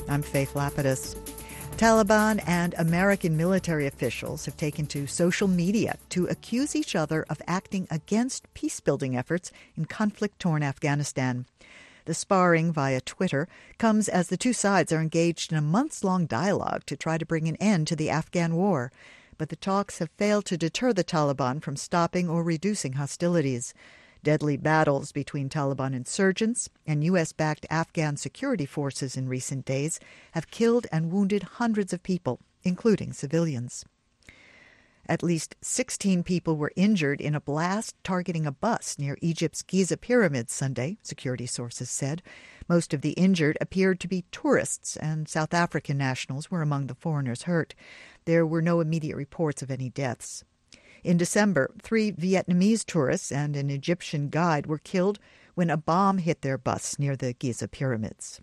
I'm Faith Lapidus. Taliban and American military officials have taken to social media to accuse each other of acting against peace-building efforts in conflict-torn Afghanistan. The sparring via Twitter comes as the two sides are engaged in a months-long dialogue to try to bring an end to the Afghan war. But the talks have failed to deter the Taliban from stopping or reducing hostilities. Deadly battles between Taliban insurgents and U.S.-backed Afghan security forces in recent days have killed and wounded hundreds of people, including civilians. At least 16 people were injured in a blast targeting a bus near Egypt's Giza pyramids Sunday, security sources said. Most of the injured appeared to be tourists, and South African nationals were among the foreigners hurt. There were no immediate reports of any deaths. In December, 3 Vietnamese tourists and an Egyptian guide were killed when a bomb hit their bus near the Giza pyramids.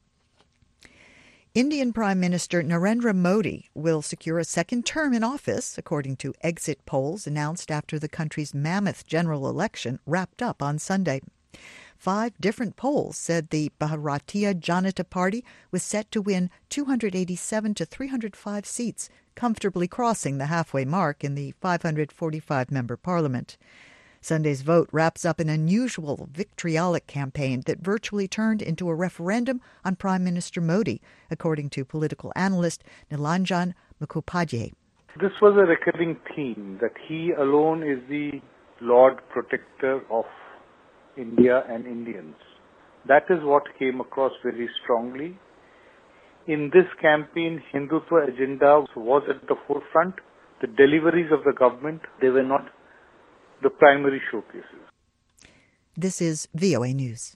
Indian Prime Minister Narendra Modi will secure a second term in office, according to exit polls announced after the country's mammoth general election wrapped up on Sunday. 5 different polls said the Bharatiya Janata Party was set to win 287 to 305 seats, comfortably crossing the halfway mark in the 545-member parliament. Sunday's vote wraps up an unusual vitriolic campaign that virtually turned into a referendum on Prime Minister Modi, according to political analyst Nilanjan Mukhopadhyay. This was a recurring theme, that he alone is the Lord Protector of India and Indians. That is what came across very strongly. In this campaign, Hindutva agenda was at the forefront. The deliveries of the government, they were not the primary showcases. This is VOA News.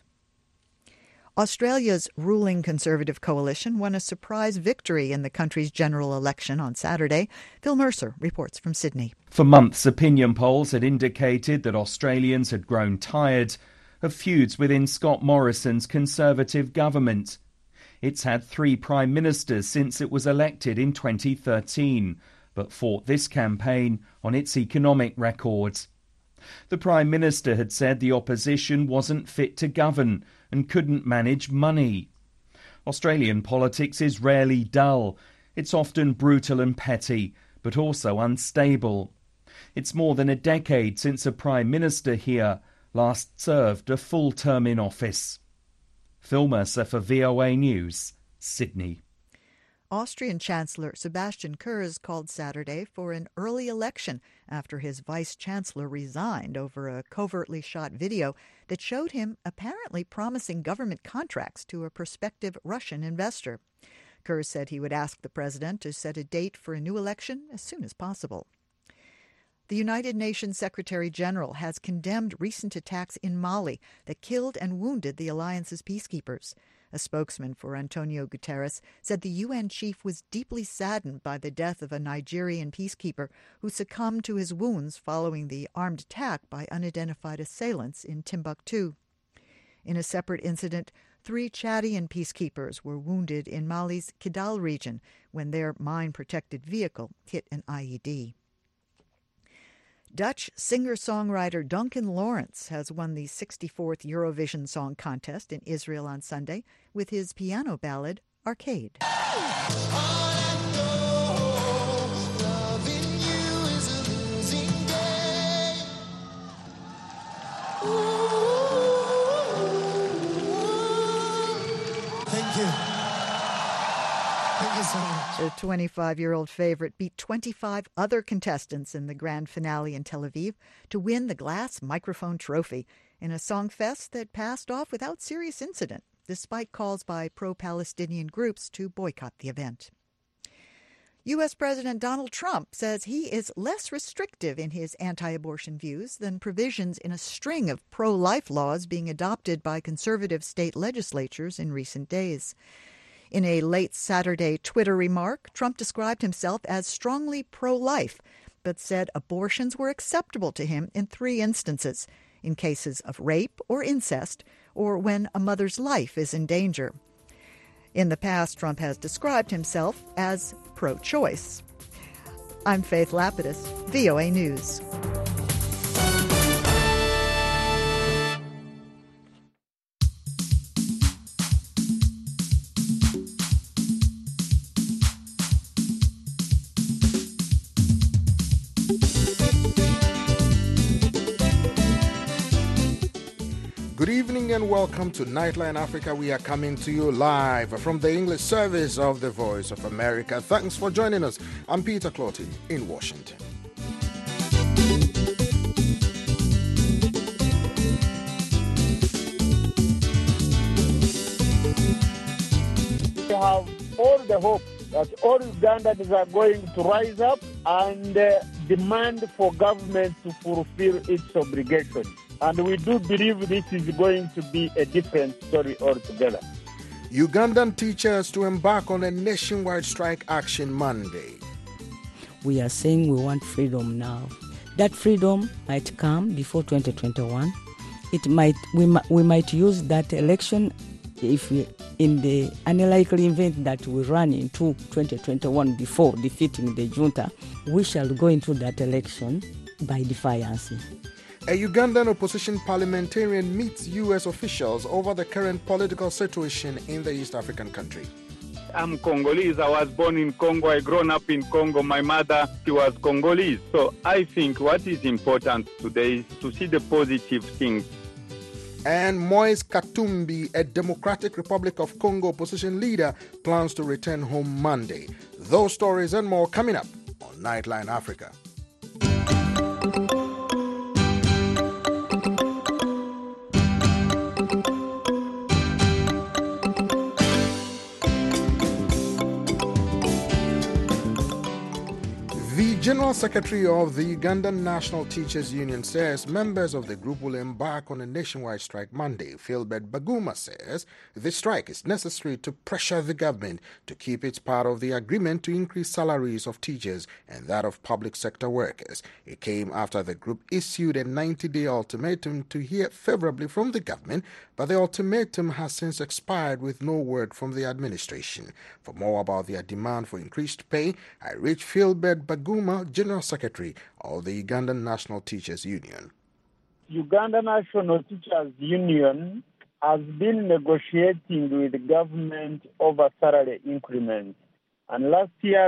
Australia's ruling Conservative coalition won a surprise victory in the country's general election on Saturday. Phil Mercer reports from Sydney. For months, opinion polls had indicated that Australians had grown tired of feuds within Scott Morrison's Conservative government. It's had 3 prime ministers since it was elected in 2013, but fought this campaign on its economic record. The Prime Minister had said the opposition wasn't fit to govern and couldn't manage money. Australian politics is rarely dull. It's often brutal and petty, but also unstable. It's more than a decade since a Prime Minister here last served a full term in office. Phil Mercer for VOA News, Sydney. Austrian Chancellor Sebastian Kurz called Saturday for an early election after his vice-chancellor resigned over a covertly shot video that showed him apparently promising government contracts to a prospective Russian investor. Kurz said he would ask the president to set a date for a new election as soon as possible. The United Nations Secretary-General has condemned recent attacks in Mali that killed and wounded the alliance's peacekeepers. A spokesman for Antonio Guterres said the UN chief was deeply saddened by the death of a Nigerian peacekeeper who succumbed to his wounds following the armed attack by unidentified assailants in Timbuktu. In a separate incident, 3 Chadian peacekeepers were wounded in Mali's Kidal region when their mine-protected vehicle hit an IED. Dutch singer-songwriter Duncan Lawrence has won the 64th Eurovision Song Contest in Israel on Sunday with his piano ballad, Arcade. Thank you. Thank you so much. The 25-year-old favorite beat 25 other contestants in the grand finale in Tel Aviv to win the Glass Microphone Trophy in a songfest that passed off without serious incident, despite calls by pro-Palestinian groups to boycott the event. U.S. President Donald Trump says he is less restrictive in his anti-abortion views than provisions in a string of pro-life laws being adopted by conservative state legislatures in recent days. In a late Saturday Twitter remark, Trump described himself as strongly pro-life, but said abortions were acceptable to him in 3 instances, in cases of rape or incest, or when a mother's life is in danger. In the past, Trump has described himself as pro-choice. I'm Faith Lapidus, VOA News. evening and welcome to Nightline Africa. We are coming to you live from the English service of the Voice of America. Thanks for joining us. I'm Peter Clotty in Washington. We have all the hope that all Ugandans are going to rise up and demand for government to fulfill its obligations. And we do believe this is going to be a different story altogether. Ugandan teachers to embark on a nationwide strike action Monday. We are saying we want freedom now. That freedom might come before 2021. We might use that election if we, in the unlikely event that we run into 2021 before defeating the junta, we shall go into that election by defiance. A Ugandan opposition parliamentarian meets U.S. officials over the current political situation in the East African country. I'm Congolese. I was born in Congo. I grown up in Congo. My mother, she was Congolese. So I think what is important today is to see the positive things. And Moise Katumbi, a Democratic Republic of Congo opposition leader, plans to return home Monday. Those stories and more coming up on Nightline Africa. The General Secretary of the Ugandan National Teachers Union says members of the group will embark on a nationwide strike Monday. Philbert Baguma says the strike is necessary to pressure the government to keep its part of the agreement to increase salaries of teachers and that of public sector workers. It came after the group issued a 90-day ultimatum to hear favorably from the government, but the ultimatum has since expired with no word from the administration. For more about their demand for increased pay, I reached Philbert Baguma, General Secretary of the Ugandan National Teachers Union. Uganda National Teachers Union has been negotiating with the government over salary increments. And last year,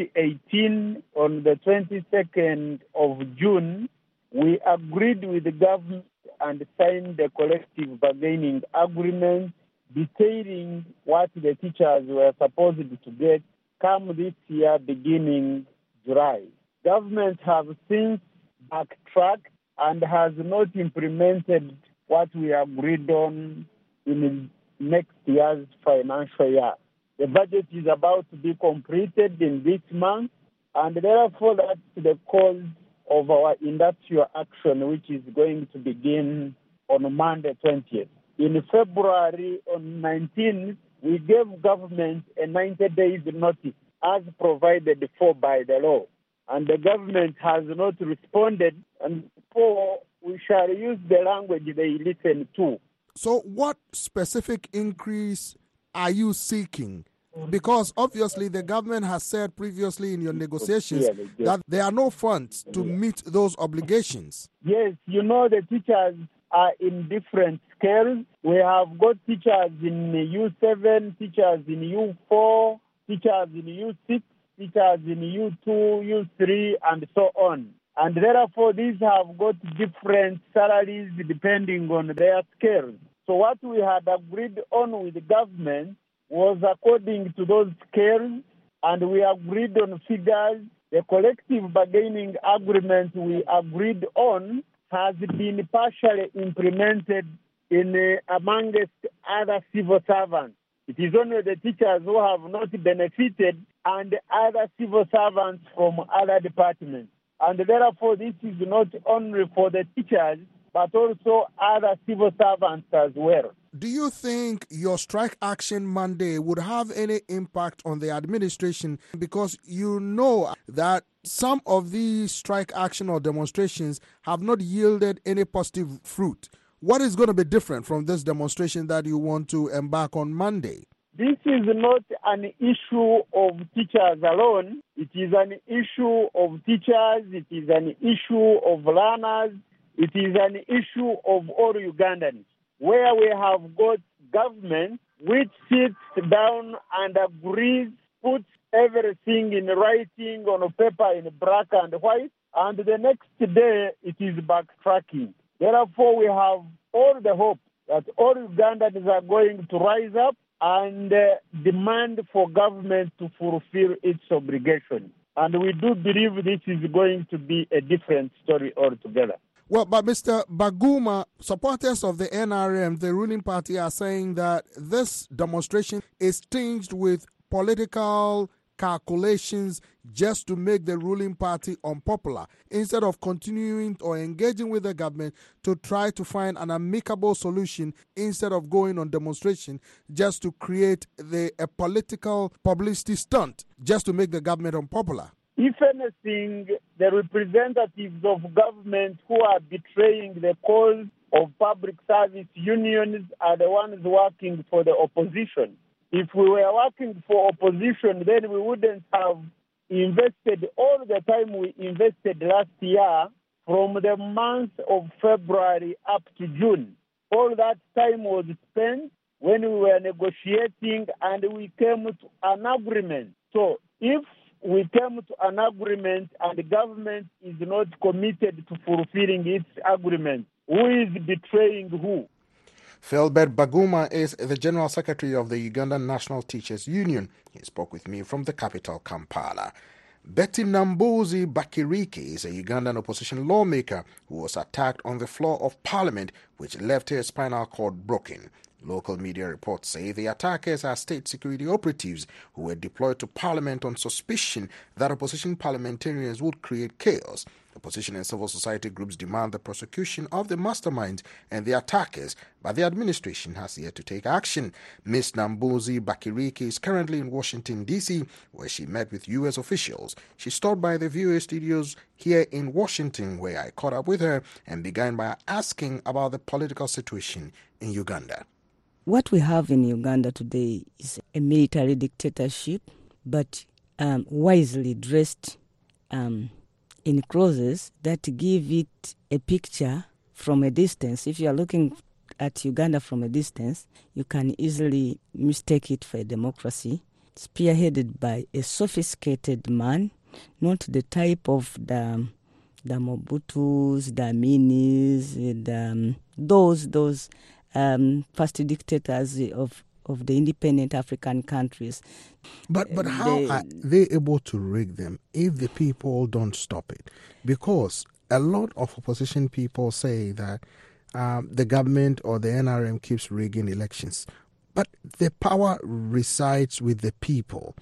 2018, on the 22nd of June, we agreed with the government and signed the collective bargaining agreement detailing what the teachers were supposed to get come this year, beginning July. Government have since backtracked and has not implemented what we agreed on in next year's financial year. The budget is about to be completed in this month, and therefore that's the cause of our industrial action, which is going to begin on Monday 20th. In February on 19th, we gave government a 90 days notice as provided for by the law. And the government has not responded, and therefore we shall use the language they listen to. So what specific increase are you seeking? Because obviously the government has said previously in your negotiations that there are no funds to meet those obligations. Yes, you know the teachers are in different scales. We have got teachers in U7, teachers in U4, teachers in U6, teachers in U2, U3, and so on. And therefore, these have got different salaries depending on their scales. So what we had agreed on with the government was according to those scales, and we agreed on figures. The collective bargaining agreement we agreed on has been partially implemented in amongst other civil servants. It is only the teachers who have not benefited and other civil servants from other departments. And therefore, this is not only for the teachers, but also other civil servants as well. Do you think your strike action Monday would have any impact on the administration? Because you know that some of these strike action or demonstrations have not yielded any positive fruit. What is going to be different from this demonstration that you want to embark on Monday? This is not an issue of teachers alone. It is an issue of teachers. It is an issue of learners. It is an issue of all Ugandans, where we have got government which sits down and agrees, puts everything in writing on a paper in black and white, and the next day it is backtracking. Therefore, we have all the hope that all Ugandans are going to rise up and demand for government to fulfill its obligation. And we do believe this is going to be a different story altogether. Well, but Mr. Baguma, supporters of the NRM, the ruling party, are saying that this demonstration is tinged with political calculations just to make the ruling party unpopular, instead of continuing or engaging with the government to try to find an amicable solution, instead of going on demonstration just to create a political publicity stunt just to make the government unpopular. If anything, the representatives of government who are betraying the cause of public service unions are the ones working for the opposition. If we were working for opposition, then we wouldn't have invested all the time we invested last year from the month of February up to June. All that time was spent when we were negotiating and we came to an agreement. So if we came to an agreement and the government is not committed to fulfilling its agreement, who is betraying who? Philbert Baguma is the General Secretary of the Ugandan National Teachers Union. He spoke with me from the capital, Kampala. Betty Nambuzi Bakiriki is a Ugandan opposition lawmaker who was attacked on the floor of Parliament, which left her spinal cord broken. Local media reports say the attackers are state security operatives who were deployed to Parliament on suspicion that opposition parliamentarians would create chaos. Opposition and civil society groups demand the prosecution of the masterminds and the attackers, but the administration has yet to take action. Ms. Nambuzi Bakiriki is currently in Washington, D.C., where she met with U.S. officials. She stopped by the VOA studios here in Washington, where I caught up with her and began by asking about the political situation in Uganda. What we have in Uganda today is a military dictatorship, but wisely dressed in clauses that give it a picture from a distance. If you are looking at Uganda from a distance, you can easily mistake it for a democracy, spearheaded by a sophisticated man, not the type of the Mobutus, the Aminis, those first dictators of the independent African countries. But how are they able to rig them if the people don't stop it? Because a lot of opposition people say that the government or the NRM keeps rigging elections. But the power resides with the people.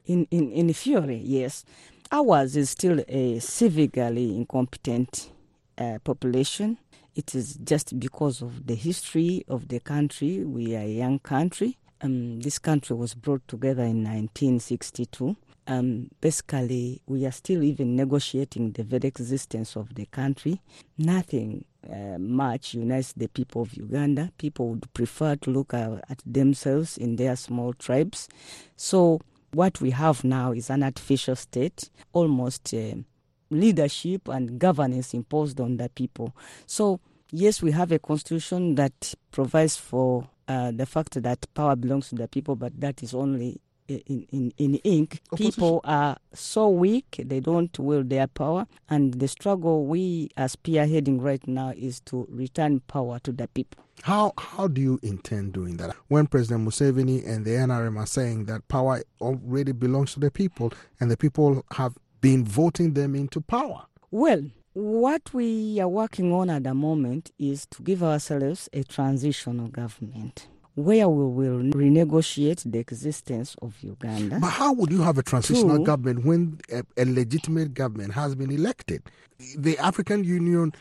In theory, yes. Ours is still a civically incompetent population. It is just because of the history of the country. We are a young country. This country was brought together in 1962. Basically, we are still even negotiating the very existence of the country. Nothing much unites the people of Uganda. People would prefer to look at themselves in their small tribes. So what we have now is an artificial state, almost leadership and governance imposed on the people. So, yes, we have a constitution that provides for the fact that power belongs to the people, but that is only in ink. People are so weak, they don't wield their power, and the struggle we are spearheading right now is to return power to the people. How do you intend doing that? When President Museveni and the NRM are saying that power already belongs to the people and the people have been voting them into power? Well, what we are working on at the moment is to give ourselves a transitional government where we will renegotiate the existence of Uganda. But how would you have a transitional government when a legitimate government has been elected? The African Union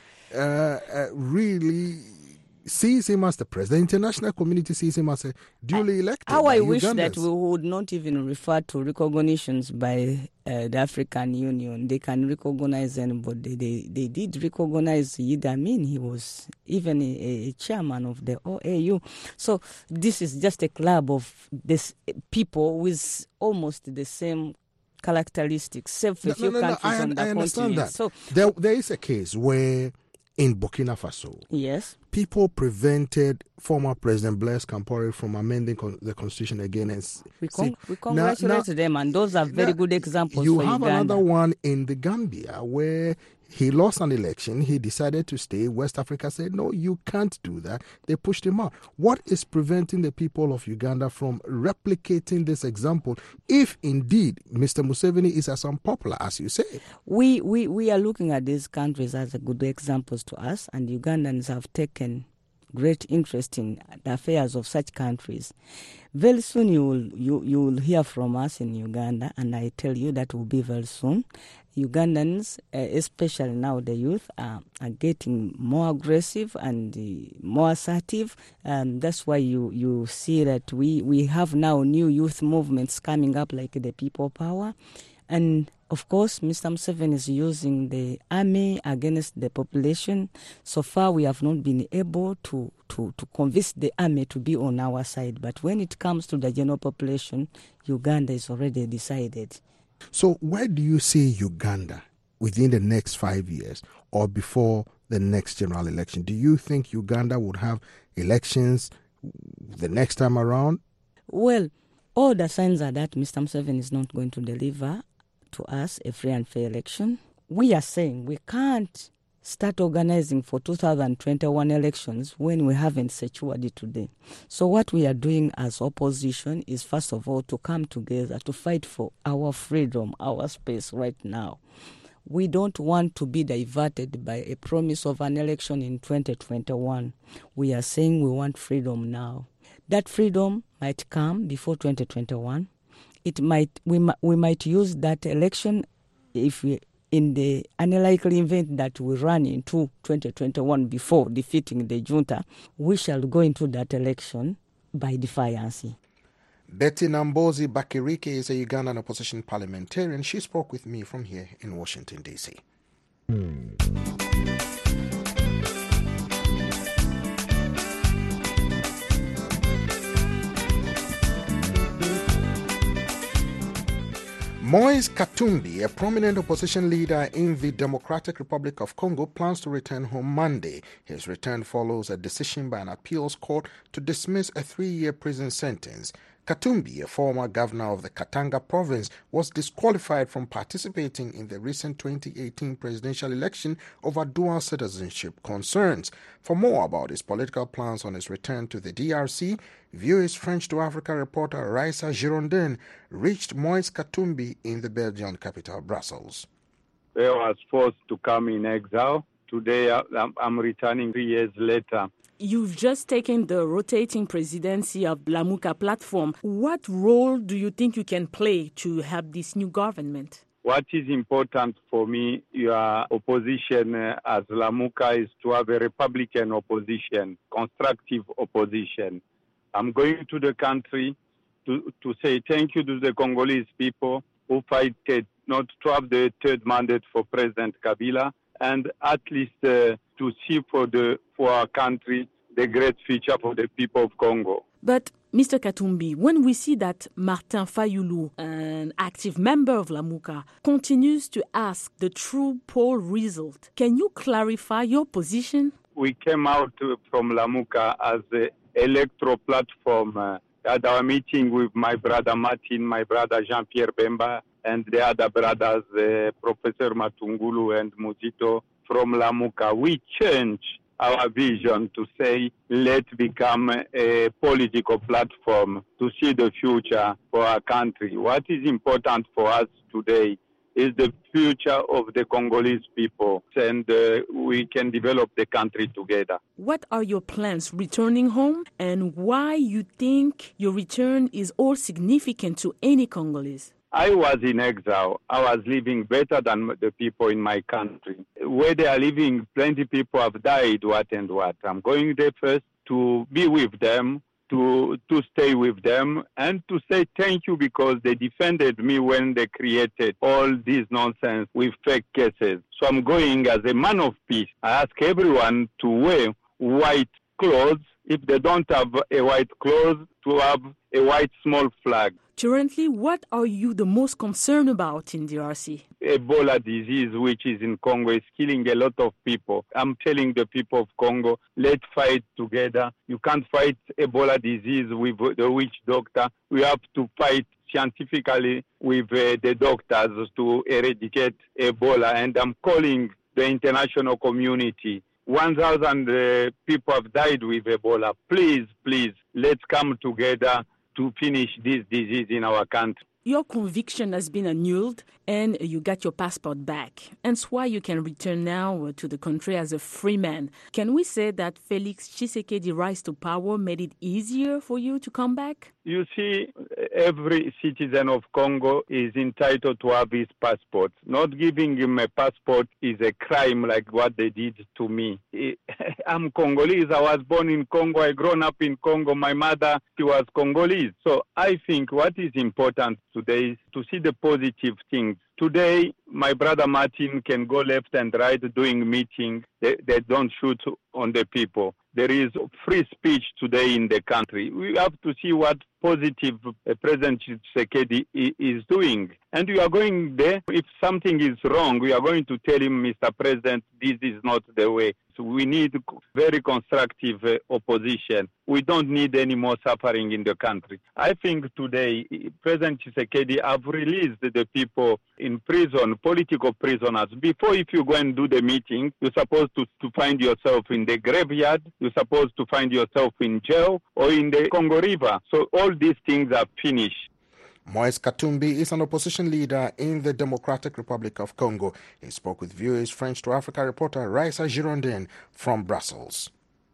really sees him as the president. The international community sees him as a duly elected. How I wish that we would not even refer to recognitions by the African Union. They can recognize anybody. They did recognize Idi Amin. He was even a chairman of the OAU. So this is just a club of this people with almost the same characteristics, save a few countries on the I understand continent. that. So there is a case where in Burkina Faso, yes, people prevented former President Blaise Compaoré from amending the constitution again. And we congratulate them, and those are very good examples you for have Uganda. another one in the Gambia where He lost an election. He decided to stay. West Africa said, no, you can't do that. They pushed him out. What is preventing the people of Uganda from replicating this example if indeed Mr. Museveni is as unpopular as you say? We are looking at these countries as good examples to us, and Ugandans have taken great interest in the affairs of such countries. Very soon you will hear from us in Uganda, and I tell you that will be very soon. Ugandans, especially now the youth, are getting more aggressive and more assertive. That's why you see that we have now new youth movements coming up like the People Power. And of course, Mr. Museveni is using the army against the population. So far, we have not been able to convince the army to be on our side. But when it comes to the general population, Uganda is already decided. So where do you see Uganda within the next 5 years or before the next general election? Do you think Uganda would have elections the next time around? Well, all the signs are that Mr. Museveni is not going to deliver to us a free and fair election. We are saying we can't start organizing for 2021 elections when we haven't secured it today. So what we are doing as opposition is, first of all, to come together to fight for our freedom, our space right now. We don't want to be diverted by a promise of an election in 2021. We are saying we want freedom now. That freedom might come before 2021. We might use that election in the unlikely event that we run into 2021 before defeating the junta. We shall go into that election by defiance. Betty Nambozi Bakirike is a Ugandan opposition parliamentarian. She spoke with me from here in Washington, D.C. Moise Katumbi, a prominent opposition leader in the Democratic Republic of Congo, plans to return home Monday. His return follows a decision by an appeals court to dismiss a 3-year prison sentence. Katumbi, a former governor of the Katanga province, was disqualified from participating in the recent 2018 presidential election over dual citizenship concerns. For more about his political plans on his return to the DRC, VOA's French to Africa reporter Raissa Girondin reached Moise Katumbi in the Belgian capital, Brussels. I was forced to come in exile. Today I'm returning 3 years later. You've just taken the rotating presidency of Lamuka platform. What role do you think you can play to help this new government? What is important for me, your opposition as Lamuka, is to have a Republican opposition, constructive opposition. I'm going to the country to say thank you to the Congolese people who fight not to have the third mandate for President Kabila, and at least to see for our country the great future for the people of Congo. But Mr. Katumbi, when we see that Martin Fayulu, an active member of Lamuka, continues to ask the true poll result, can you clarify your position? We came out from Lamuka as an electoral platform at our meeting with my brother Martin, my brother Jean-Pierre Bemba, and the other brothers, Professor Matungulu and Muzito from Lamuka. We changed our vision to say, let's become a political platform to see the future for our country. What is important for us today is the future of the Congolese people, and we can develop the country together. What are your plans returning home, and why you think your return is all significant to any Congolese? I was in exile. I was living better than the people in my country. Where they are living, plenty of people have died, what and what. I'm going there first to be with them, to stay with them, and to say thank you because they defended me when they created all this nonsense with fake cases. So I'm going as a man of peace. I ask everyone to wear white clothes. If they don't have a white clothes, to have a white small flag. Currently, what are you the most concerned about in DRC? Ebola disease, which is in Congo, is killing a lot of people. I'm telling the people of Congo, let's fight together. You can't fight Ebola disease with the witch doctor. We have to fight scientifically with the doctors to eradicate Ebola. And I'm calling the international community. 1,000 people have died with Ebola. Please, let's come together to finish this disease in our country. Your conviction has been annulled and you got your passport back. Hence why you can return now to the country as a free man. Can we say that Felix Tshisekedi's rise to power made it easier for you to come back? You see, every citizen of Congo is entitled to have his passport. Not giving him a passport is a crime like what they did to me. I'm Congolese. I was born in Congo. I grown up in Congo. My mother, she was Congolese. So I think what is important today is to see the positive things. Today, my brother Martin can go left and right doing meetings. They don't shoot on the people. There is free speech today in the country. We have to see what positive President Tshisekedi is doing. And we are going there. If something is wrong, we are going to tell him, Mr. President, this is not the way. So we need very constructive opposition. We don't need any more suffering in the country. I think today, President Tshisekedi have released the people in prison, political prisoners. Before, if you go and do the meeting, you're supposed to find yourself in the graveyard. You're supposed to find yourself in jail or in the Congo River. So all these things are finished. Moise Katumbi is an opposition leader in the Democratic Republic of Congo. He spoke with VOA's French to Africa reporter Raissa Girondin from Brussels.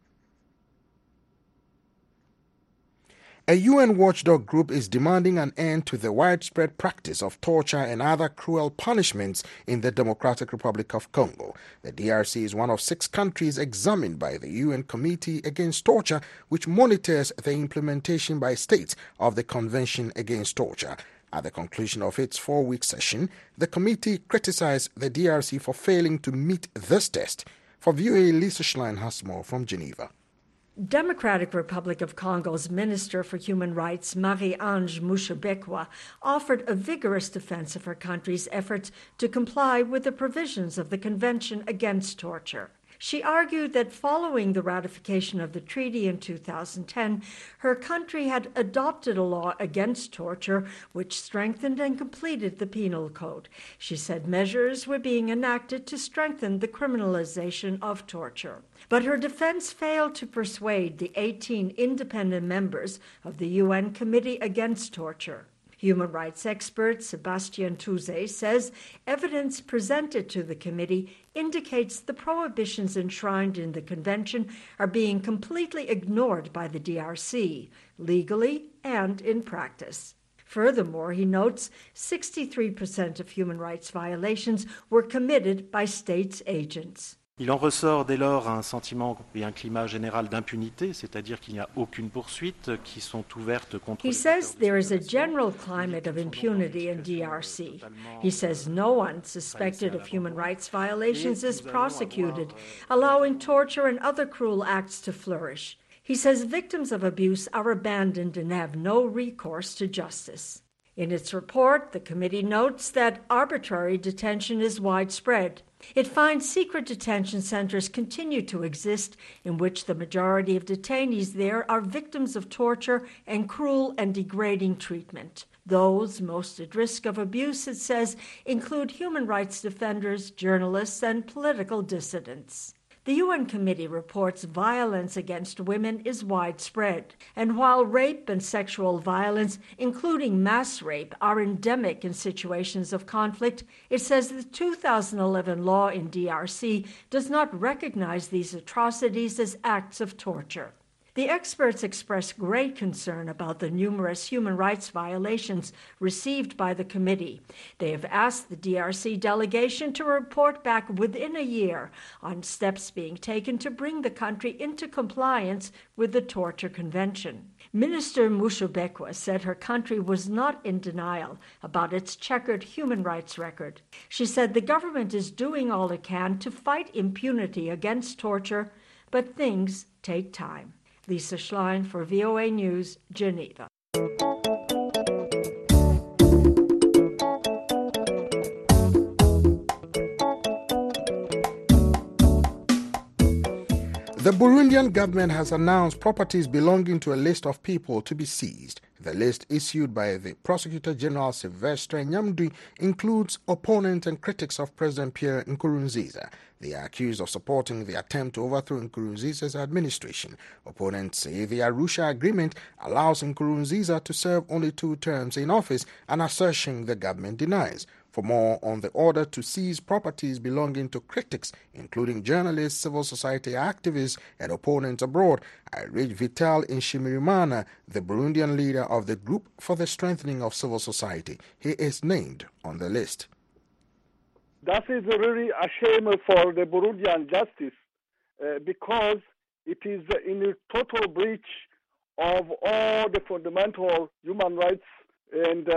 A UN watchdog group is demanding an end to the widespread practice of torture and other cruel punishments in the Democratic Republic of Congo. The DRC is one of 6 countries examined by the UN Committee Against Torture, which monitors the implementation by states of the Convention Against Torture. At the conclusion of its 4-week session, the committee criticized the DRC for failing to meet this test. For VOA, Lisa Schlein has more from Geneva. Democratic Republic of Congo's Minister for Human Rights, Marie-Ange Mushobekwa, offered a vigorous defense of her country's efforts to comply with the provisions of the Convention Against Torture. She argued that following the ratification of the treaty in 2010, her country had adopted a law against torture, which strengthened and completed the penal code. She said measures were being enacted to strengthen the criminalization of torture. But her defense failed to persuade the 18 independent members of the UN Committee Against Torture. Human rights expert Sebastian Touze says evidence presented to the committee indicates the prohibitions enshrined in the convention are being completely ignored by the DRC, legally and in practice. Furthermore, he notes 63% of human rights violations were committed by states' agents. Il en ressort dès lors un sentiment et un climat général d'impunité, c'est-à-dire qu'il n'y a aucune poursuite qui sont ouvertes contre. He says there is a general climate of impunity in DRC. He says no one suspected of human rights violations is prosecuted, allowing torture and other cruel acts to flourish. He says victims of abuse are abandoned and have no recourse to justice. In its report, the committee notes that arbitrary detention is widespread. It finds secret detention centers continue to exist in which the majority of detainees there are victims of torture and cruel and degrading treatment. Those most at risk of abuse, it says, include human rights defenders, journalists, and political dissidents. The UN committee reports violence against women is widespread, and while rape and sexual violence, including mass rape, are endemic in situations of conflict, it says the 2011 law in DRC does not recognize these atrocities as acts of torture. The experts express great concern about the numerous human rights violations received by the committee. They have asked the DRC delegation to report back within a year on steps being taken to bring the country into compliance with the Torture Convention. Minister Mushobekwa said her country was not in denial about its checkered human rights record. She said the government is doing all it can to fight impunity against torture, but things take time. Lisa Schlein for VOA News, Geneva. The Burundian government has announced properties belonging to a list of people to be seized. The list issued by the Prosecutor General Sylvestre Nyamdui includes opponents and critics of President Pierre Nkurunziza. They are accused of supporting the attempt to overthrow Nkurunziza's administration. Opponents say the Arusha Agreement allows Nkurunziza to serve only 2 terms in office, an assertion the government denies. For more on the order to seize properties belonging to critics, including journalists, civil society activists, and opponents abroad, I reach Vital Nshimirimana, the Burundian leader of the Group for the Strengthening of Civil Society. He is named on the list. That is really a shame for the Burundian justice because it is in a total breach of all the fundamental human rights and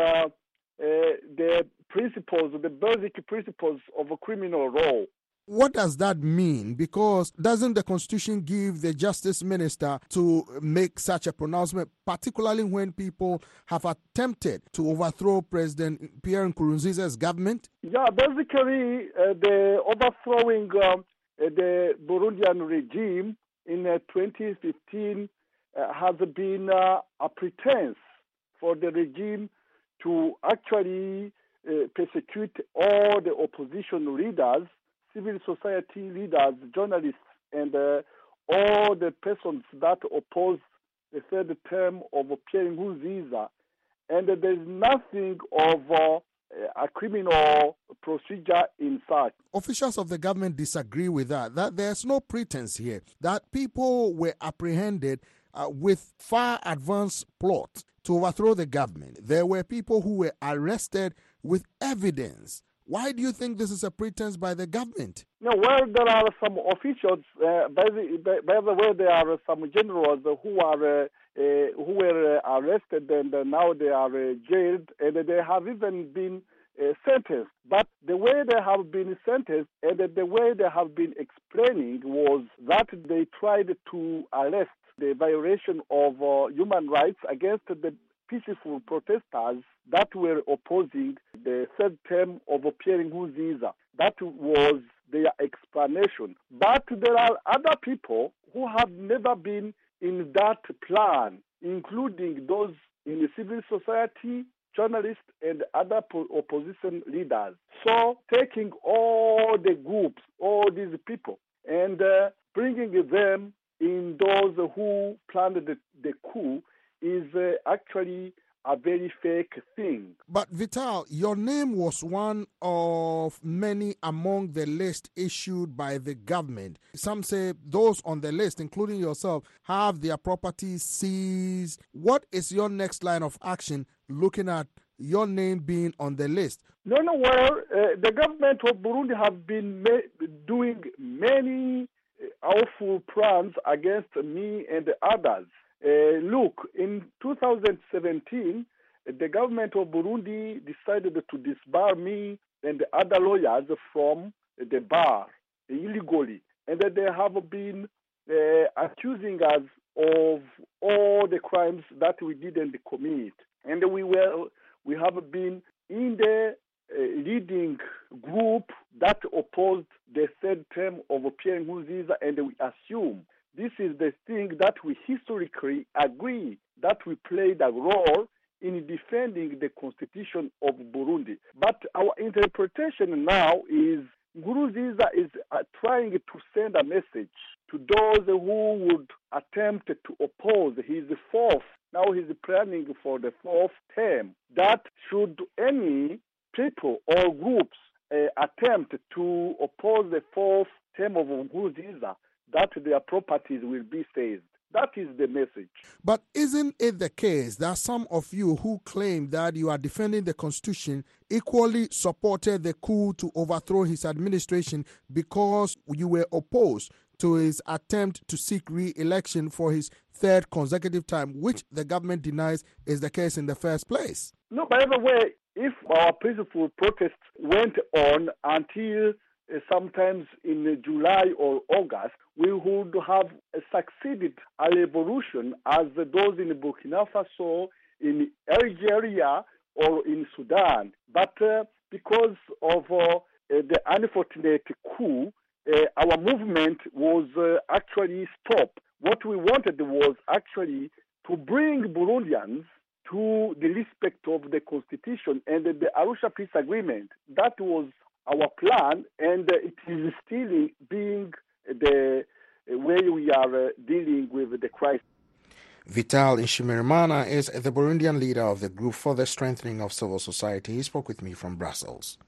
the principles, the basic principles of a criminal law. What does that mean? Because doesn't the Constitution give the Justice Minister to make such a pronouncement, particularly when people have attempted to overthrow President Pierre Nkurunziza's government? Yeah, basically the overthrowing the Burundian regime in 2015 has been a pretense for the regime to actually persecute all the opposition leaders, civil society leaders, journalists, and all the persons that oppose the 3rd term of Pierre Nkurunziza. And there's nothing of a criminal procedure inside. Officials of the government disagree with that there's no pretense here, that people were apprehended with far advanced plot to overthrow the government. There were people who were arrested with evidence. Why do you think this is a pretense by the government? No, well, there are some officials. By the way, there are some generals who were arrested and now they are jailed, and they have even been sentenced. But the way they have been sentenced and the way they have been explaining was that they tried to arrest the violation of human rights against the peaceful protesters that were opposing the 3rd term of Pierre Nkurunziza. That was their explanation. But there are other people who have never been in that plan, including those in the civil society, journalists, and other opposition leaders. So taking all the groups, all these people, and bringing them in those who planned the coup is actually a very fake thing. But Vital, your name was one of many among the list issued by the government. Some say those on the list, including yourself, have their properties seized. What is your next line of action looking at your name being on the list? Well, the government of Burundi have been doing many awful plans against me and others. Look, in 2017, the government of Burundi decided to disbar me and the other lawyers from the bar illegally. And they have been accusing us of all the crimes that we didn't commit. And we have been in the leading group that opposed the 3rd term of Pierre Nkurunziza, and we assume this is the thing that we historically agree that we played a role in defending the constitution of Burundi. But our interpretation now is Nkurunziza is trying to send a message to those who would attempt to oppose his 4th. Now he's planning for the 4th term. That should any people or groups attempt to oppose the 4th term of Nkurunziza, that their properties will be seized. That is the message. But isn't it the case that some of you who claim that you are defending the Constitution equally supported the coup to overthrow his administration because you were opposed to his attempt to seek re-election for his 3rd consecutive time, which the government denies is the case in the first place? No, by the way, if our peaceful protests went on until sometimes in July or August, we would have succeeded a revolution as those in Burkina Faso, in Algeria, or in Sudan. But because of the unfortunate coup, our movement was actually stopped. What we wanted was actually to bring Burundians to the respect of the Constitution and the Arusha Peace Agreement. That was our plan, and it is still being the way we are dealing with the crisis. Vital Nshimirimana is the Burundian leader of the Group for the Strengthening of Civil Society. He spoke with me from Brussels.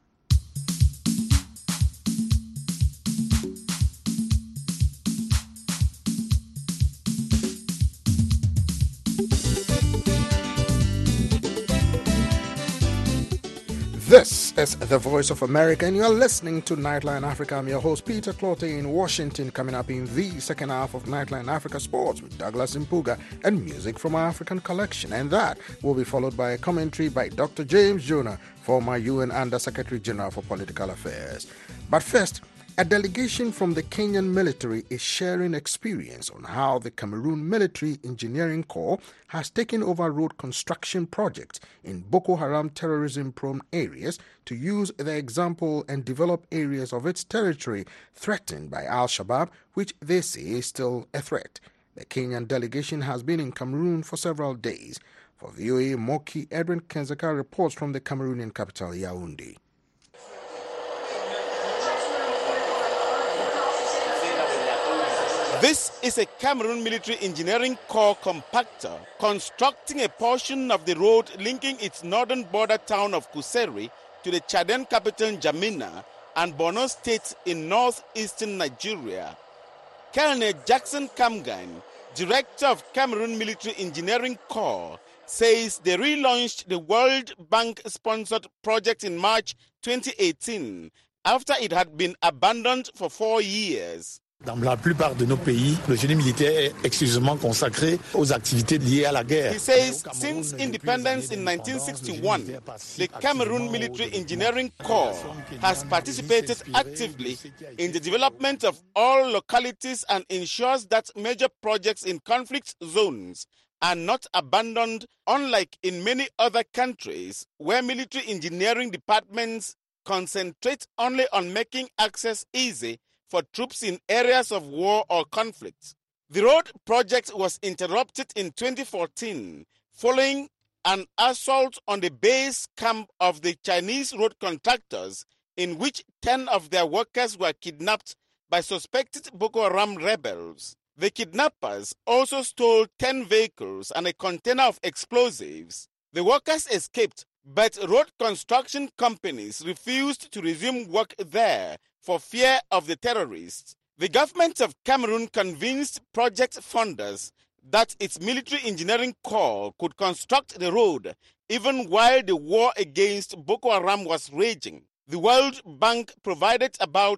This is the Voice of America, and you're listening to Nightline Africa. I'm your host, Peter Clottey, in Washington. Coming up in the second half of Nightline Africa Sports with Douglas Mpuga and music from our African collection. And that will be followed by a commentary by Dr. James Jonah, former UN Under-Secretary General for Political Affairs. But first, a delegation from the Kenyan military is sharing experience on how the Cameroon Military Engineering Corps has taken over road construction projects in Boko Haram terrorism-prone areas to use their example and develop areas of its territory threatened by Al-Shabaab, which they say is still a threat. The Kenyan delegation has been in Cameroon for several days. For VOA Moki, Edwin Kenzaka reports from the Cameroonian capital, Yaoundé. This is a Cameroon Military Engineering Corps compactor constructing a portion of the road linking its northern border town of Kuseri to the Chadian capital N'Djamena and Borno State in northeastern Nigeria. Colonel Jackson Kamgan, director of Cameroon Military Engineering Corps, says they relaunched the World Bank-sponsored project in March 2018 after it had been abandoned for 4 years. Dans la plupart de nos pays, le génie militaire est exclusivement consacré aux activités liées à la guerre. He says since independence in 1961, the Cameroon Military Engineering Corps has participated actively in the development of all localities and ensures that major projects in conflict zones are not abandoned, unlike in many other countries where military engineering departments concentrate only on making access easy for troops in areas of war or conflict. The road project was interrupted in 2014 following an assault on the base camp of the Chinese road contractors, in which 10 of their workers were kidnapped by suspected Boko Haram rebels. The kidnappers also stole 10 vehicles and a container of explosives. The workers escaped, but road construction companies refused to resume work there for fear of the terrorists. The government of Cameroon convinced project funders that its military engineering corps could construct the road even while the war against Boko Haram was raging. The World Bank provided about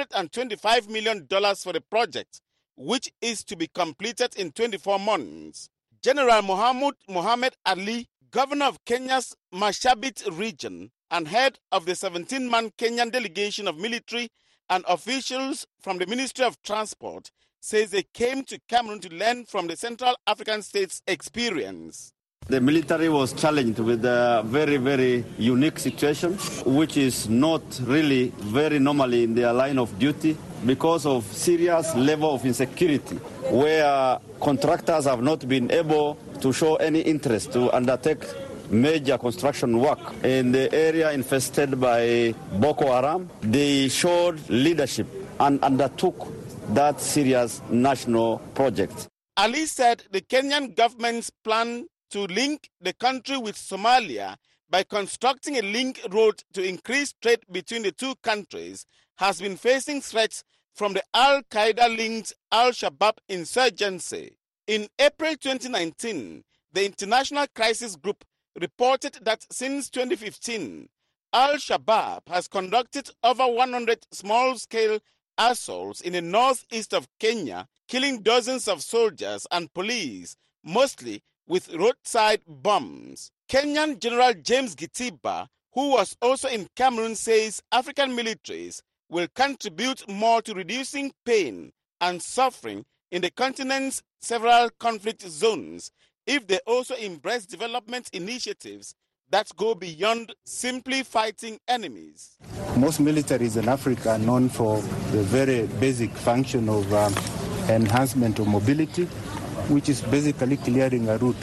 $125 million for the project, which is to be completed in 24 months. General Mohammed Ali, governor of Kenya's Marsabit region and head of the 17-man Kenyan delegation of military and officials from the Ministry of Transport, says they came to Cameroon to learn from the Central African states' experience. The military was challenged with a very, very unique situation, which is not really very normally in their line of duty because of serious level of insecurity, where contractors have not been able to show any interest to undertake major construction work in the area infested by Boko Haram. They showed leadership and undertook that serious national project. Ali said the Kenyan government's plan to link the country with Somalia by constructing a link road to increase trade between the two countries has been facing threats from the Al-Qaeda-linked Al-Shabaab insurgency. In April 2019, the International Crisis Group reported that since 2015, Al-Shabaab has conducted over 100 small-scale assaults in the northeast of Kenya, killing dozens of soldiers and police, mostly with roadside bombs. Kenyan General James Gitiba, who was also in Cameroon, says African militaries will contribute more to reducing pain and suffering in the continent's several conflict zones if they also embrace development initiatives that go beyond simply fighting enemies. Most militaries in Africa are known for the very basic function of enhancement of mobility, which is basically clearing a route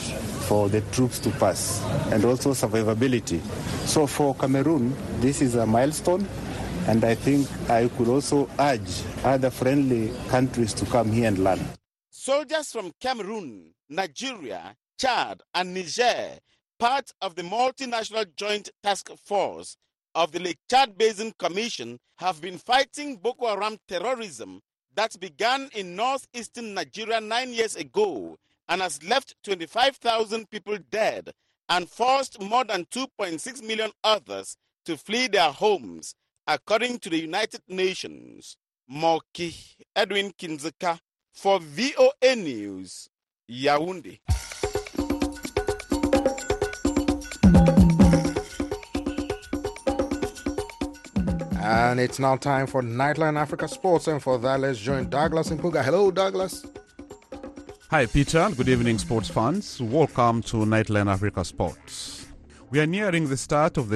for the troops to pass, and also survivability. So for Cameroon, this is a milestone, and I think I could also urge other friendly countries to come here and learn. Soldiers from Cameroon, Nigeria, Chad, and Niger, part of the multinational joint task force of the Lake Chad Basin Commission, have been fighting Boko Haram terrorism that began in northeastern Nigeria 9 years ago and has left 25,000 people dead and forced more than 2.6 million others to flee their homes, according to the United Nations. Moki Edwin Kinzeka for VOA News, Yaoundé. And it's now time for Nightline Africa Sports, and for that, let's join Douglas Mpuga. Hello, Douglas. Hi, Peter. Good evening, sports fans. Welcome to Nightline Africa Sports. We are nearing the start of the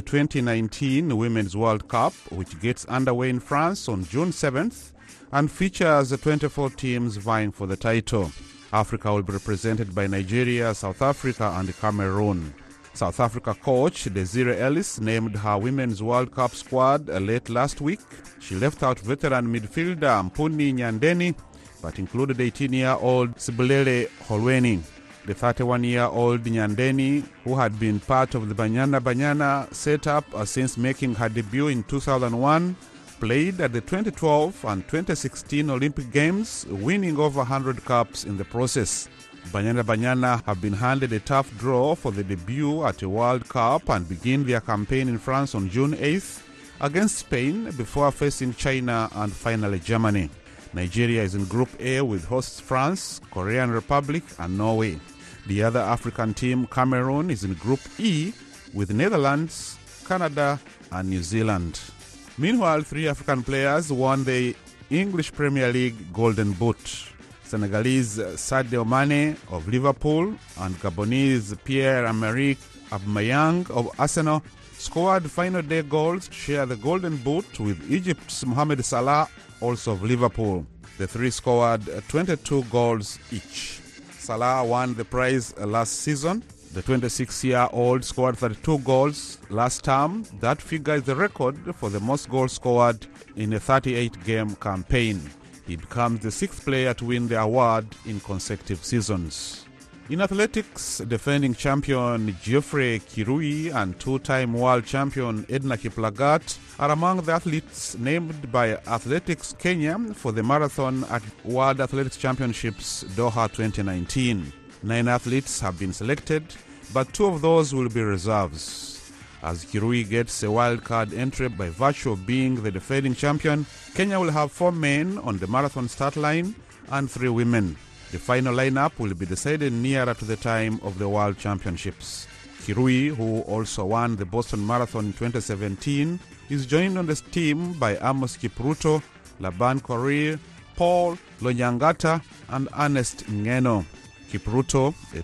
2019 Women's World Cup, which gets underway in France on June 7th and features 24 teams vying for the title. Africa will be represented by Nigeria, South Africa, and Cameroon. South Africa coach Desiree Ellis named her Women's World Cup squad late last week. She left out veteran midfielder Mpuni Nyandeni, but included 18-year-old Sibulele Holweni. The 31-year-old Nyandeni, who had been part of the Banyana setup since making her debut in 2001, played at the 2012 and 2016 Olympic Games, winning over 100 caps in the process. Banyana have been handed a tough draw for the debut at a World Cup and begin their campaign in France on June 8th against Spain before facing China and finally Germany. Nigeria is in Group A with hosts France, Korean Republic, and Norway. The other African team, Cameroon, is in Group E with Netherlands, Canada, and New Zealand. Meanwhile, 3 African players won the English Premier League Golden Boot. Senegalese Sadio Mane of Liverpool and Gabonese Pierre-Emerick Aubameyang of Arsenal scored final day goals to share the Golden Boot with Egypt's Mohamed Salah, also of Liverpool. The 3 scored 22 goals each. Salah won the prize last season. The 26-year-old scored 32 goals last term. That figure is the record for the most goals scored in a 38-game campaign. He becomes the 6th player to win the award in consecutive seasons. In athletics, defending champion Geoffrey Kirui and 2-time world champion Edna Kiplagat are among the athletes named by Athletics Kenya for the marathon at World Athletics Championships Doha 2019. 9 athletes have been selected, but 2 of those will be reserves. As Kirui gets a wild-card entry by virtue of being the defending champion, Kenya will have 4 men on the marathon start line and 3 women. The final lineup will be decided nearer to the time of the World Championships. Kirui, who also won the Boston Marathon in 2017, is joined on the team by Amos Kipruto, Laban Korir, Paul Lonyangata, and Ernest Ngeno. Kipruto, a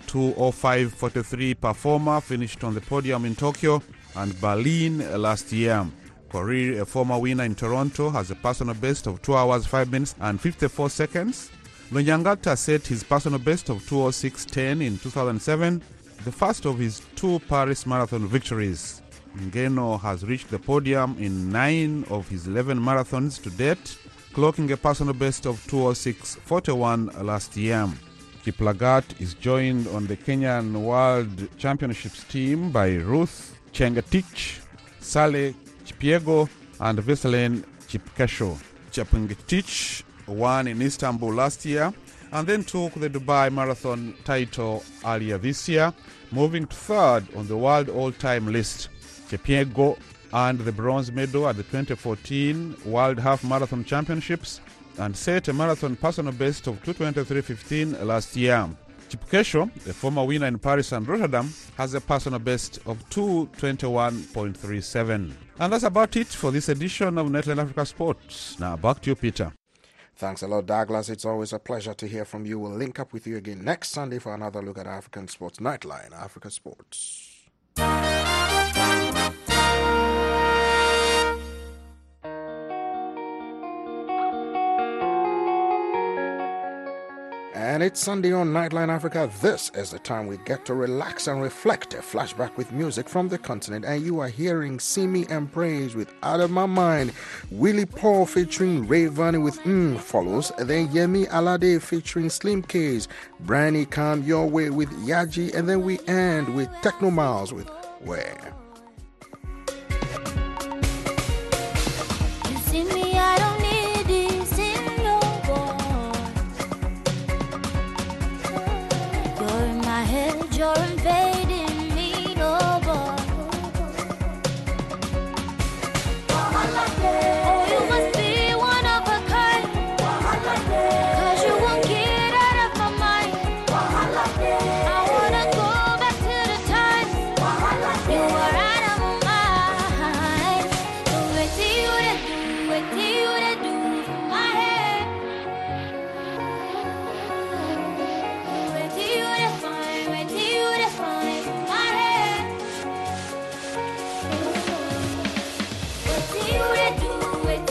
2:05:43 performer, finished on the podium in Tokyo and Berlin last year. Korir, a former winner in Toronto, has a personal best of 2 hours, 5 minutes and 54 seconds. Lonyangata set his personal best of 2:06:10 in 2007, the first of his 2 Paris Marathon victories. Ngeno has reached the podium in 9 of his 11 marathons to date, clocking a personal best of 2:06:41 last year. Kiplagat is joined on the Kenyan World Championships team by Ruth Chengetich, Saleh Chipiego, and Veselen Chipkesho. Chepngetich won in Istanbul last year and then took the Dubai Marathon title earlier this year, moving to 3rd on the world all-time list. Chipiego earned the bronze medal at the 2014 World Half Marathon Championships and set a marathon personal best of 2:23:15 last year. Chipkesho, the former winner in Paris and Rotterdam, has a personal best of 2:21:37. And that's about it for this edition of Nightline Africa Sports. Now back to you, Peter. Thanks a lot, Douglas. It's always a pleasure to hear from you. We'll link up with you again next Sunday for another look at African sports. Nightline Africa Sports. And And it's Sunday on Nightline Africa. This is the time we get to relax and reflect. A flashback with music from the continent. And you are hearing See Me and Praise with Out of My Mind. Willie Paul featuring Rayvani with follows. Then Yemi Alade featuring Slim K's. Brandy Come Your Way with Yaji. And then we end with Techno Miles with Where. You see me, I don't need this in your voice. You're in my head, you're invading me, no boy. Oh, you must be one of a kind, 'cause you won't get out of my mind. I wanna go back to the time you were out of my mind. So wait till you do for my head. Wait till you find for my head. Wait till you do for my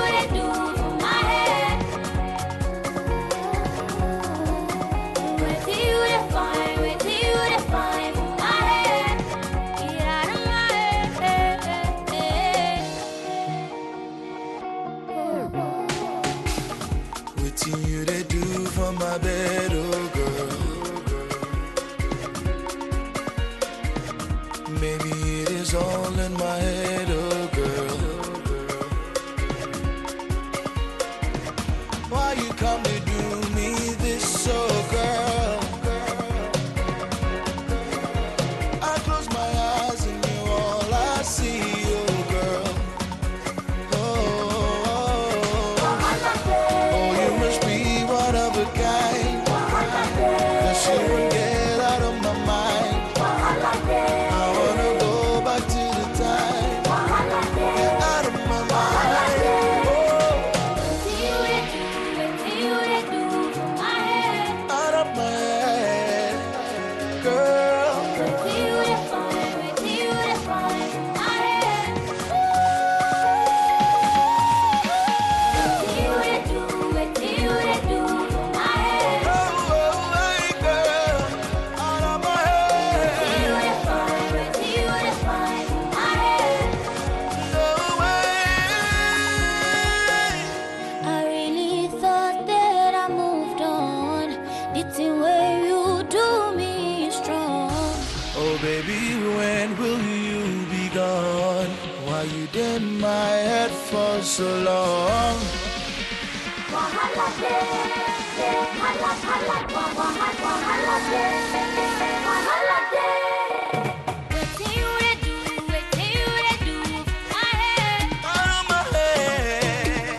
head. Wait till you find for my head. Get out of my head. Waiting you to do for my bed, oh girl. Maybe it is all in my head, oh girl. Why you come to do me this, oh girl? I close my eyes and you all I see, oh girl. Oh, you must be one of a kind. That she won't get out of my mind. I wanna go back to the time. Get out of my mind. Out of my head, girl. I really thought that I moved on. It's the way you do me strong. Oh baby, when will you be gone? Why you in my head for so long? Out of my head,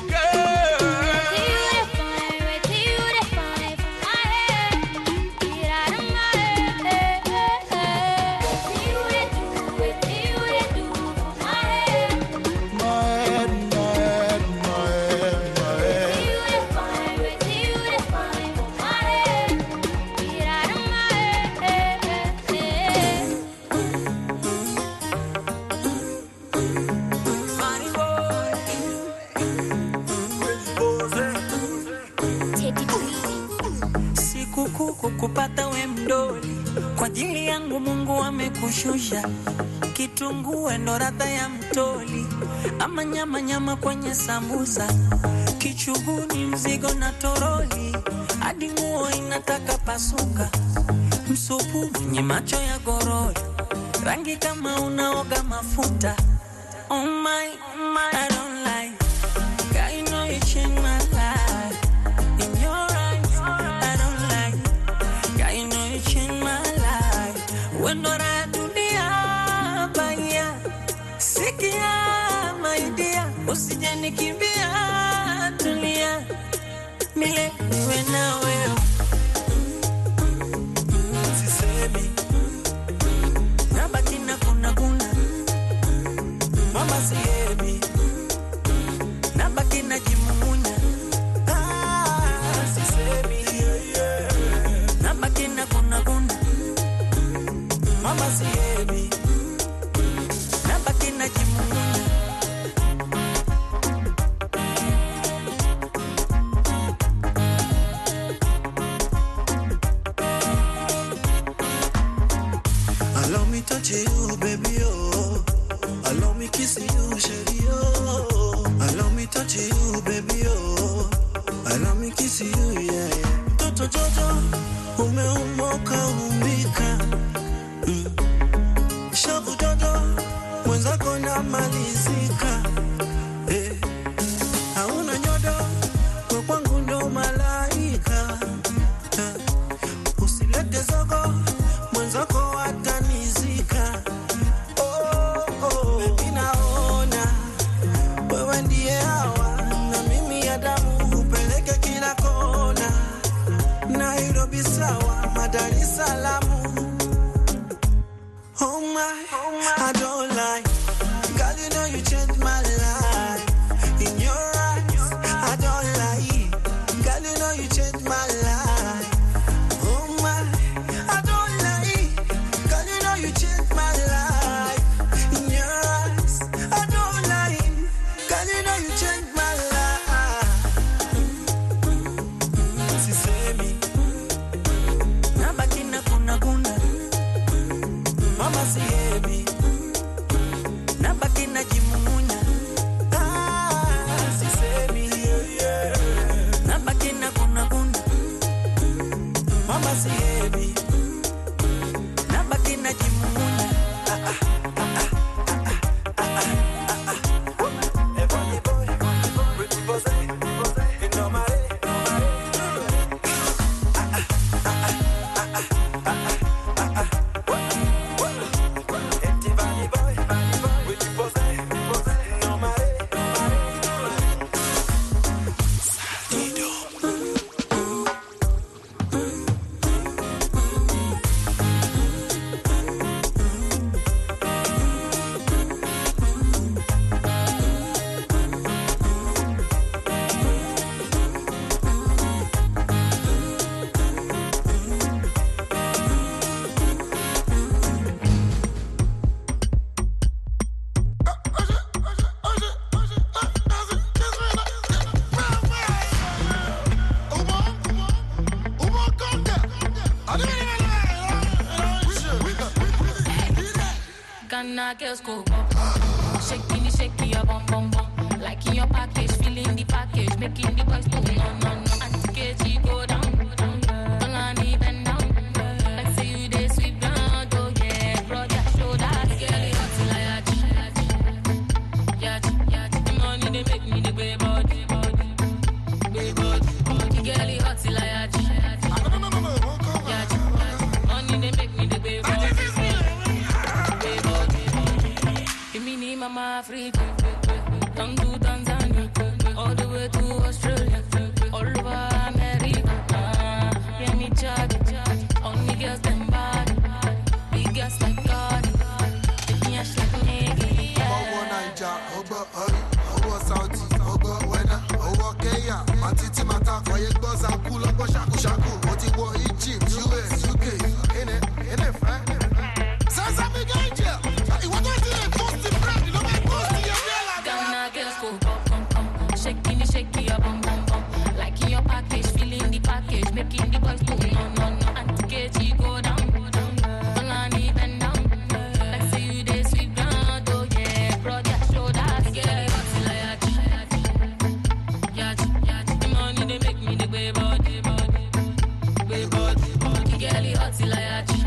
Sikukuu kukupata we mdoli, kwa ajili yangu Mungu amekushusha. Kitunguu ndo ladha ya mtoli, ama nyama kwenye sambusa. Kichuguni mzigo na toroli, hadi nguo inataka pasuka. Msupu mwenye macho ya gorori, rangi kama unaoga mafuta. Oh my, I don't like. God, you know you changed my life. In your eyes, I don't like. God, you know you changed my life. When do I do the baya? Sikia, my dear. Usije nikimbia, tulia. Mile niwe na wewe. Sisemi. Nabaki na kuna. Mama sihemi. Nabaki na jimumunya. Sisemi. Nabaki na kuna. Mama sihemi. Nabaki na jimumunya. kiss you, shady, oh. Allow me touch you, baby, oh. Allow me kiss you, yeah, yeah. Toto Jojo, umeumoka umbika. Shabu Jojo, mwenzako na malizika. Hauna nyodo, kwa kwangu ndo malaika. Usilete zogo, mwenzako atanizika. Baby naona, wewe ndiye hawa. Na mimi Adamu upeleke kila kona. Nairobi sawa, Dar es Salaam. Oh my, I don't lie. Girl, you know you changed my life. In your eyes, I don't lie. Girl, you know you changed my life. Oh my, I don't lie. Girl, you know you changed my life. In your eyes, I don't lie. Girl, you know you changed my life. Sisemi, nabaki na kuna. Mama siebi, nabaki na jimumunya. Sisemi, nabaki na kuna. Mama siebi, nabaki na jimumunya. Everybody boy, pretty boy, you know my Girls go shaking, shaking your bum bum bum. Like in your package, feeling the package, making the boys go no. Anti-KG go down, don't let me bend down. Like say you dey sweep down, oh yeah, broad your shoulders, girl it hot like yachi. The money they make me the way body, girl it hot like yachi. Money they make me the way body. Mama Africa, down to Tanzania, all the way to Australia, all over America. Yeah, me charge, only girls them bad, big girls like God, big ass like Nigga. Obo Naija, Obo Ori, Obo Saudi, Obo Wena, Obo Kenya, Matiti Mata, Koye Goza, Kulo, Obo Shaku Shaku, Otibo Egypt, US, UK, in it, fine. Sasa big angel, you want to see the post the brand, you know my post the real. Ghana girls go come, shaking your bum bum bum, like in your package, feeling the package, making the boys go no. Anti-KG go down, don't let me bend down, like say you dey sweep down, oh yeah, broad your shoulders, girl it hot like yachi. The money they make me the way body, girl it hot like yachi.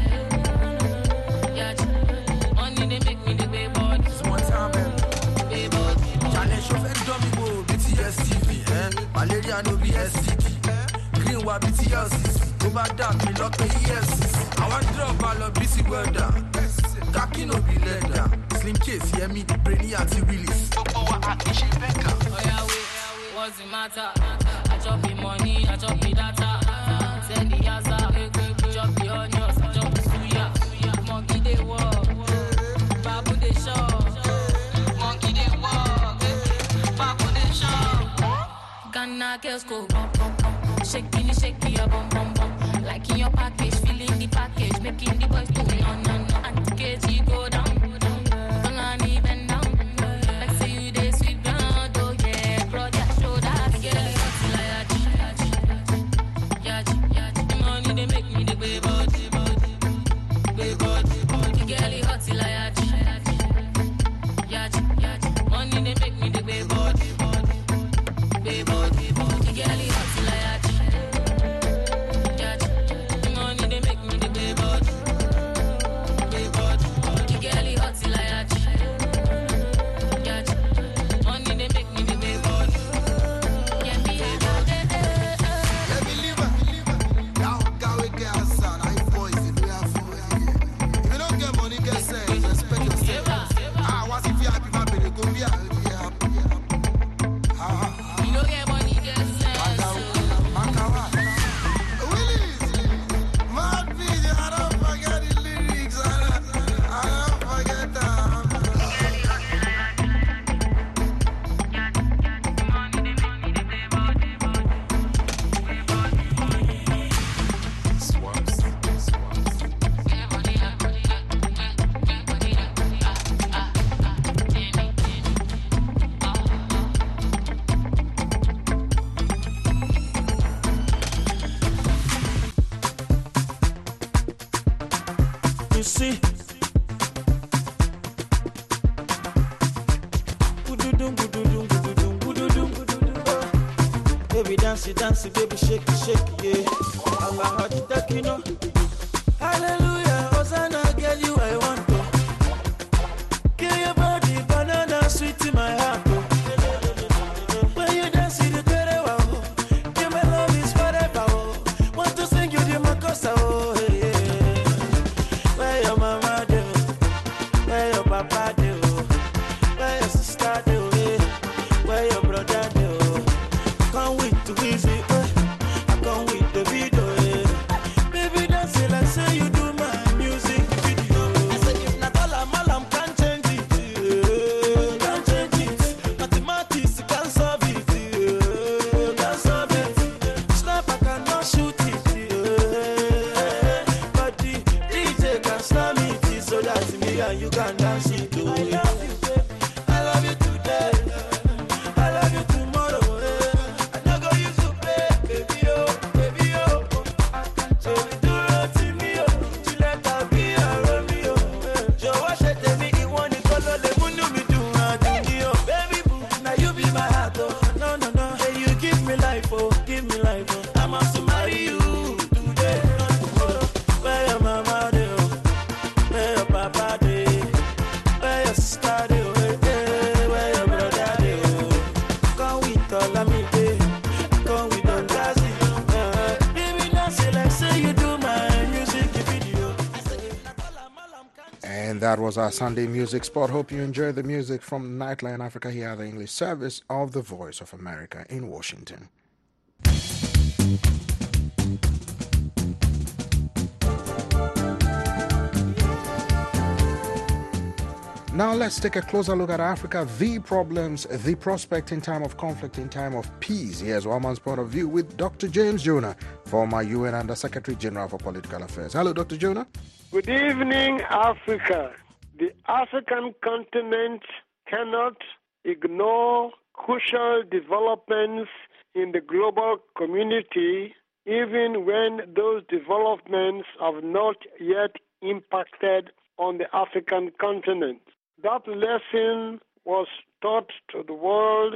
Money they make me the way body. One time, challenge chauffeur dummy go BTS TV, malaria no be STD, green wa BTS, go back down me lock the EFCs. I want drop all of BC welder, khaki no be leather, slim case hear me the brainy anti-release. Oh yeah, wait, what's the matter? I chop the money, I chop the data, send the yaza, chop the onions, chop the suya, monkey they walk, babu they show, monkey they walk, babu they show. Ghana girls go shaking your bum bum bum, like in your package, feeling the package, making the boys go no. Anti-KG go down, don't let me bend down, like say you dey sweep down, oh yeah, broad your shoulders, girl it hot like yachi. The money they make me the way body, girl it hot like yachi. Gududum, gududum, gududum, gududum, gududum. Baby, dance it, baby, shake it, yeah. Allah, hot it, you know. Hallelujah, Hosanna, girl, you I want to. Give your body banana sweet in my heart. When you dance, you do it wow. Give my love is forever. Want to sing you the Makosa. Where your mama do? Where your papa do? Where your sister do? Where your brother do? Can't wait to visit. I can't wait to video. Baby, dance it like say you do my music video. I said if not all I'm can't change it. Can't change it. Mathematics can't solve it. Can't solve it. Sniper cannot shoot it. But the DJ can slam it so that me and you can dance it. I love you today. I love you tomorrow. I don't go use to play, baby, oh, baby, oh. So we do it to me, oh. Tu let ta vie à Romeo. Jọ̀wọ́ ṣe tèmi, ìwọ nìkan ló lè múnú mi dùn, àdùnní, oh. Baby boo, now you be my heart, oh. No, no, no. Hey, you give me life, oh. Give me life, oh. I must marry you today, not tomorrow. Where your mama dey, oh. Where your papa dey. Where your sister dey, oh. Where your brother dey, oh. Come with all of me, dey. Come with all Gazi. Baby, dance it like say you do my music video. And that was our Sunday music spot. Hope you enjoyed the music from Nightline Africa here at the English service of the Voice of America in Washington. Now let's take a closer look at Africa, the problems, the prospect in time of conflict, in time of peace. Here's one man's point of view with Dr. James Jonah, former UN Under Secretary General for Political Affairs. Hello, Dr. Jonah. Good evening, Africa. The African continent cannot ignore crucial developments in the global community, even when those developments have not yet impacted on the African continent. That lesson was taught to the world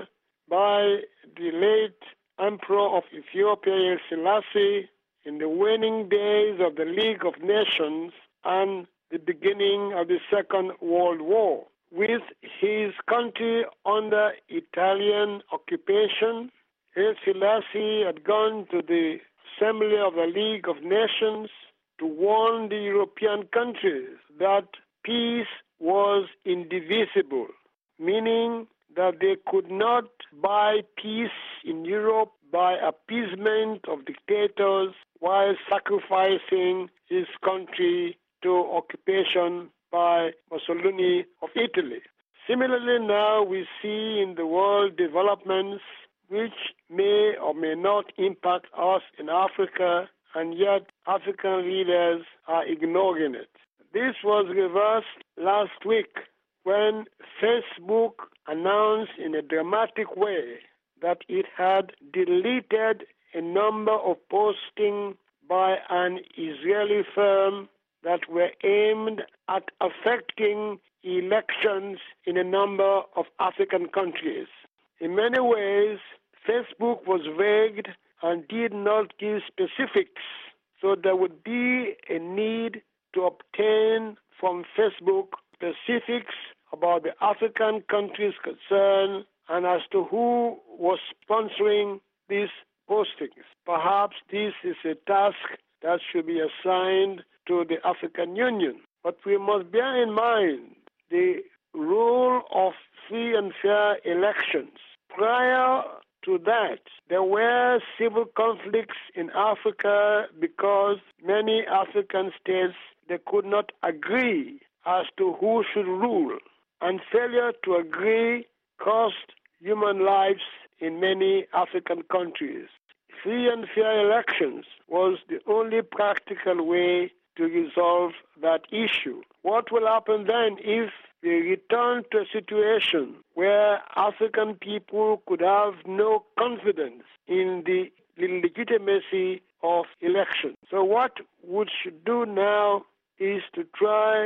by the late Emperor of Ethiopia, Haile Selassie, in the waning days of the League of Nations and the beginning of the Second World War. With his country under Italian occupation, Haile Selassie had gone to the Assembly of the League of Nations to warn the European countries that peace was indivisible, meaning that they could not buy peace in Europe by appeasement of dictators while sacrificing his country to occupation by Mussolini of Italy. Similarly, now we see in the world developments which may or may not impact us in Africa, and yet African leaders are ignoring it. This was reversed last week when Facebook announced in a dramatic way that it had deleted a number of postings by an Israeli firm that were aimed at affecting elections in a number of African countries. In many ways, Facebook was vague and did not give specifics, so there would be a need to obtain from Facebook specifics about the African countries concerned and as to who was sponsoring these postings. Perhaps this is a task that should be assigned to the African Union. But we must bear in mind the rule of free and fair elections. Prior to that, there were civil conflicts in Africa because many African states, they could not agree as to who should rule. And failure to agree cost human lives in many African countries. Free and fair elections was the only practical way to resolve that issue. What will happen then if we return to a situation where African people could have no confidence in the legitimacy of elections? So what we should do now is to try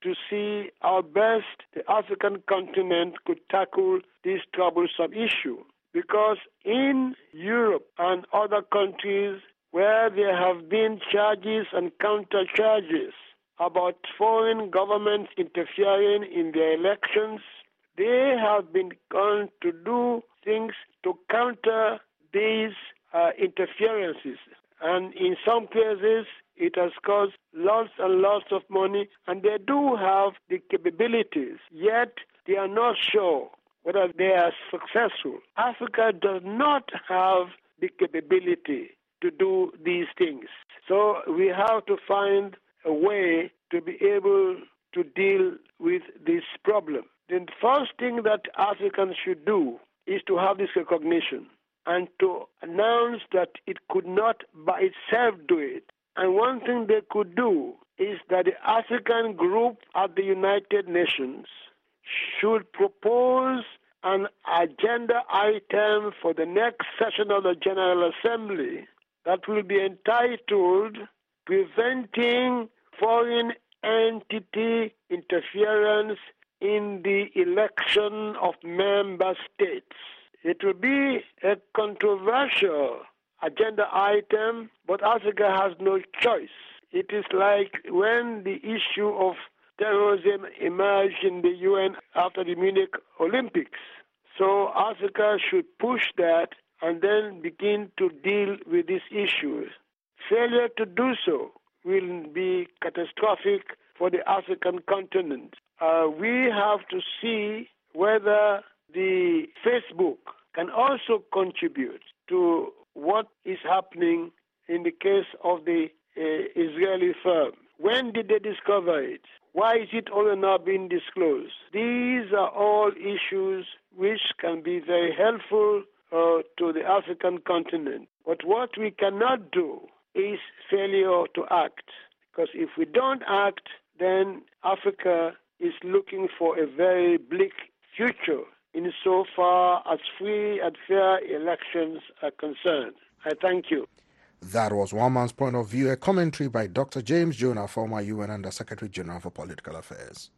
to see how best the African continent could tackle this troublesome issue. Because in Europe and other countries where there have been charges and counter-charges about foreign governments interfering in their elections, they have been going to do things to counter these interferences. And in some cases, it has cost lots and lots of money, and they do have the capabilities, yet they are not sure whether they are successful. Africa does not have the capability to do these things. So we have to find a way to be able to deal with this problem. The first thing that Africans should do is to have this recognition and to announce that it could not by itself do it. And one thing they could do is that the African group at the United Nations should propose an agenda item for the next session of the General Assembly that will be entitled Preventing Foreign Entity Interference in the Election of Member States. It will be a controversial agenda item, but Africa has no choice. It is like when the issue of terrorism emerged in the UN after the Munich Olympics. So Africa should push that and then begin to deal with these issues. Failure to do so will be catastrophic for the African continent. We have to see whether the Facebook can also contribute to what is happening in the case of the Israeli firm. When did they discover it? Why is it only now being disclosed? These are all issues which can be very helpful to the African continent. But what we cannot do is failure to act. Because if we don't act, then Africa is looking for a very bleak future insofar as free and fair elections are concerned. I thank you. That was one man's point of view, a commentary by Dr. James Jonah, former UN Under-Secretary General for Political Affairs.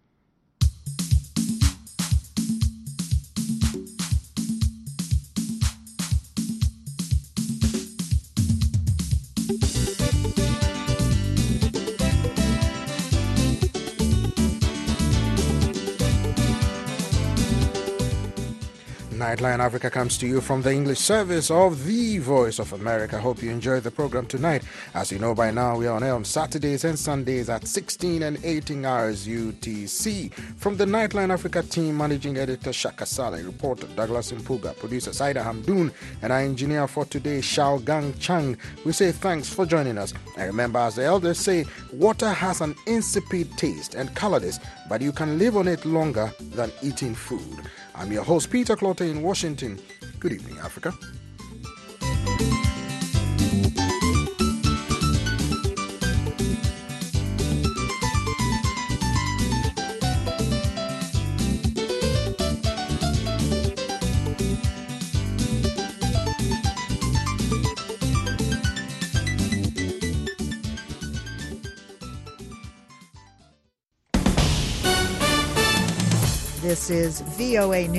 Nightline Africa comes to you from the English service of the Voice of America. Hope you enjoyed the program tonight. As you know by now, we are on air on Saturdays and Sundays at 16 and 18 hours UTC. From the Nightline Africa team, Managing Editor Shaka Saleh, reporter Douglas Mpuga, producer Saida Hamdoun, and our engineer for today, Shao Gang Chang, we say thanks for joining us. And remember, as the elders say, water has an insipid taste and colorless, but you can live on it longer than eating food. I'm your host, Peter Clottey in Washington. Good evening, Africa. This is VOA News.